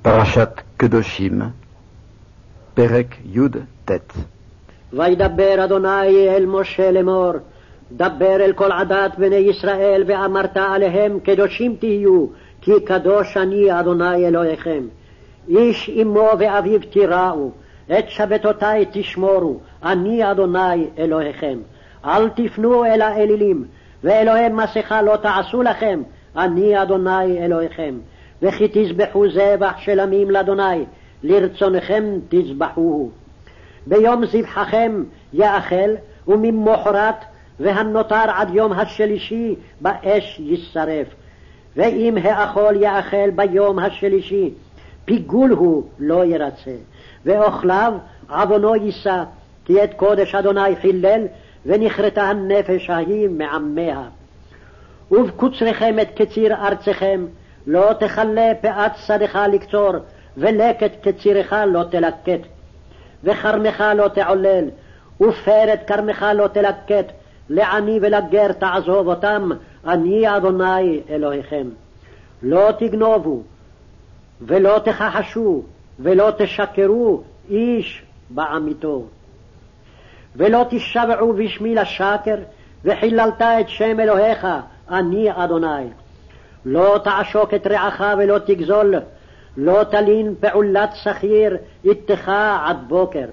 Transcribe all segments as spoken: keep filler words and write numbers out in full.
פרשת קדושים, פרק י"ט. וידבר אדוני אל משה לאמור, דבר אל כל עדת בני ישראל ואמרת עליהם, קדושים תהיו, כי קדוש אני אדוני אלוהיכם. איש אמו ואביו תיראו, את שבתותי תשמורו, אני אדוני אלוהיכם. אל תפנו אל האלילים, ואלוהי מסכה לא תעשו לכם, אני אדוני אלוהיכם. וכי תזבחו זבח של עמים לאדוני, לרצונכם תזבחוהו. ביום זבחכם יאכל, וממחרת והנותר עד יום השלישי באש ישרף. ואם האכול יאכל ביום השלישי, פיגול הוא לא ירצה, ואוכליו עוונו יישא, כי את קודש אדוני חילל, ונכרתה הנפש ההיא מעמיה. ובקוצריכם את קציר ארצכם, לא תכלה פאת שדך לקצור, ולקט קצירך לא תלקט. וכרמך לא תעולל, ופרת כרמך לא תלקט, לעני ולגר תעזוב אותם, אני אדוני אלוהיכם. לא תגנובו, ולא תכחשו, ולא תשקרו איש בעמיתו. ולא תשבעו בשמי לשקר, וחיללת את שם אלוהיך, אני אדוני. לא תעשוק את רעך ולא תגזול, לא תלין פעולת שכיר איתך עד בוקר.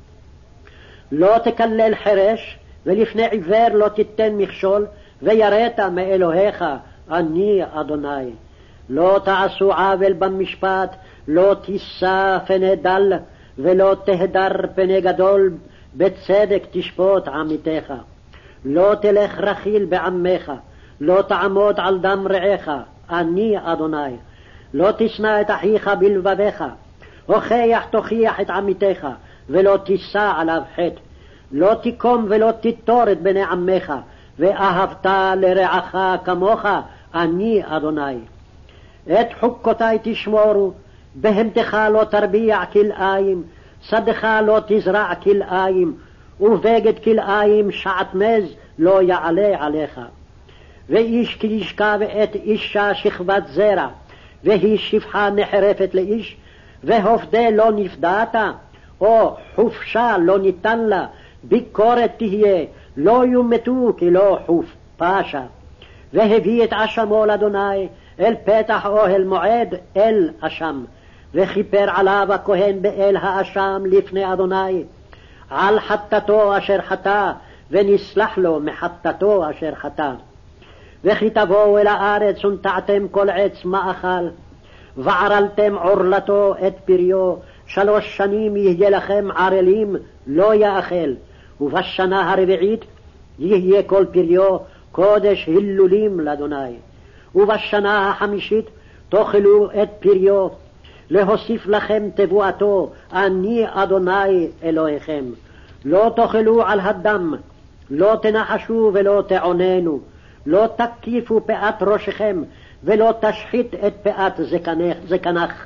לא תקלל חרש, ולפני עיוור לא תיתן מכשול, ויראת מאלוהיך, אני אדוני. לא תעשו עוול במשפט, לא תישא פני דל, ולא תהדר פני גדול, בצדק תשפוט עמיתך. לא תלך רכיל בעמך, לא תעמוד על דם רעך, אני אדוני. לא תשנא את אחיך בלבביך, הוכיח תוכיח את עמיתך, ולא תישא עליו חטא. לא תקום ולא תיטור את בני עמך, ואהבת לרעך כמוך, אני אדוני. את חוקותי תשמורו, בהמתך לא תרביע כלאיים, שדך לא תזרע כלאיים, ובגד כלאיים שעטנז לא יעלה עליך. ואיש כי ישכב את אישה שכבת זרע, והיא שפחה נחרפת לאיש, והופדה לא נפדעת, או חופשה לא ניתן לה, ביקורת תהיה, לא יומתו כי לא חוף פשע. והביא את אשמו לאדוני, אל פתח אוהל מועד, אל אשם, וכיפר עליו הכהן באל האשם לפני אדוני, על חטאתו אשר חטא, ונסלח לו מחטאתו אשר חטא. וכי תבואו אל הארץ ונטעתם כל עץ מאכל, וערלתם עורלתו את פריו, שלוש שנים יהיה לכם ערלים, לא יאכל, ובשנה הרביעית יהיה כל פריו קודש הילולים לאדוני. ובשנה החמישית תאכלו את פריו, להוסיף לכם תבואתו, אני אדוני אלוהיכם. לא תאכלו על הדם, לא תנחשו ולא תעוננו, לא תקיפו פאת ראשכם, ולא תשחית את פאת זקנך, זקנך.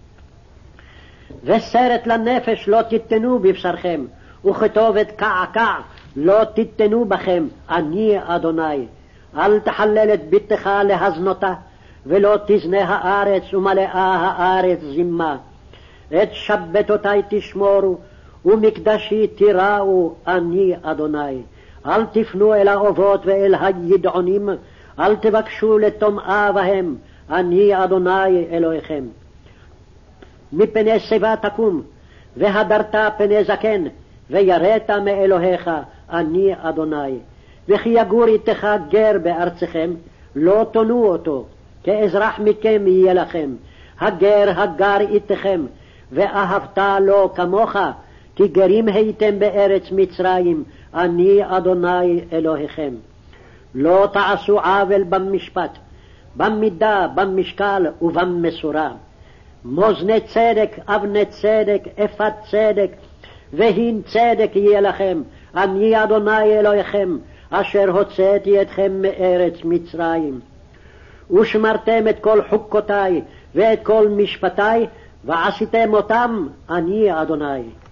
וסרט לנפש לא תיתנו בבשרכם, וכתובת קעקע לא תיתנו בכם, אני אדוני. אל תחלל את ביתך להזנותה, ולא תזנה הארץ ומלאה הארץ זימה. את שבתותי תשמורו, ומקדשי תיראו, אני אדוני. אל תפנו אל האובות ואל הידעונים, אל תבקשו לטומאה בהם, אני אדוני אלוהיכם. מפני שיבה תקום, והדרת פני זקן, ויראת מאלוהיך, אני אדוני. וכי יגור איתך גר בארצכם, לא תונו אותו, כאזרח מכם יהיה לכם. הגר הגר איתכם, ואהבת לו כמוך, כי גרים הייתם בארץ מצרים, אני אדוני אלוהיכם. לא תעשו עוול במשפט, במידה, במשקל ובמשורה. מאזני צדק, אבני צדק, אפת צדק, והין צדק יהיה לכם, אני אדוני אלוהיכם, אשר הוצאתי אתכם מארץ מצרים. ושמרתם את כל חוקותי ואת כל משפטי, ועשיתם אותם, אני אדוני.